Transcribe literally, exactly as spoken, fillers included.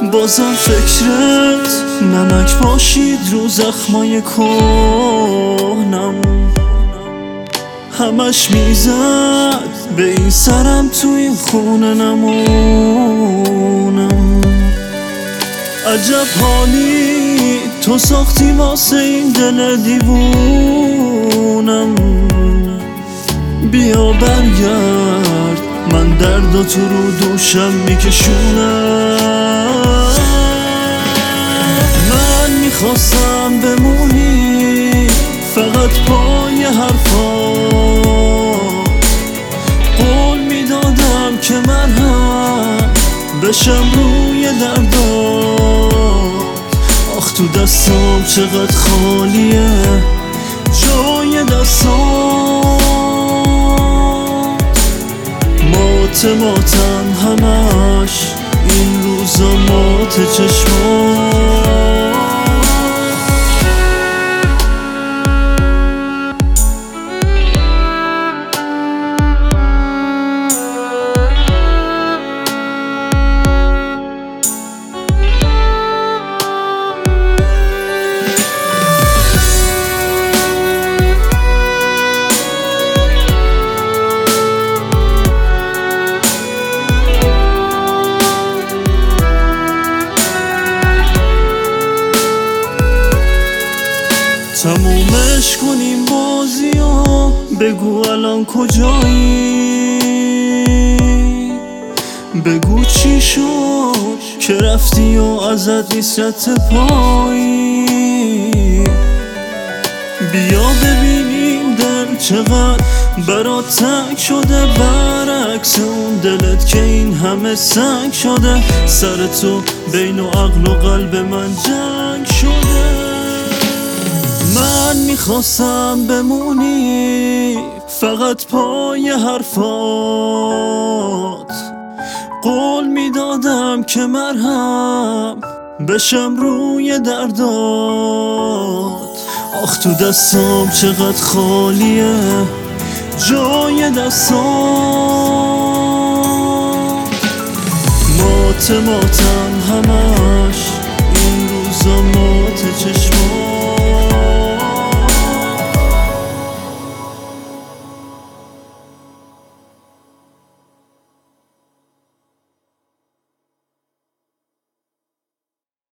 بازم فکرت نمک باشید رو زخمای کهنم، همش میزد به این سرم تو این خونه نمونم. عجب حالی تو ساختی واسه این دل دیوونم، بیا برگرد من درد تو رو دوشم میکشونم. من میخواستم بمونی فقط پای حرفات، قول میدادم که من هم بشم روی دردات. آخ تو دستام چقدر خالیه جای دستات، مات ماتم همش این روزا مات چشمات. تمومش کنیم بازی و بگو الان کجایی، بگو چی شد که رفتی و ازت نیست رد پایی. بیا ببینیم دل چقدر برات تنگ شده، برعکس اون دلت که این همه سنگ شده. سر تو بین و عقل و قلب من جنگ شده. من میخواستم بمونی فقط پای حرفات، قول میدادم که مرهم بشم روی دردات. آخ تو دستام چقدر خالیه جای دستات، مات ماتم همش این روزا مات چشمات.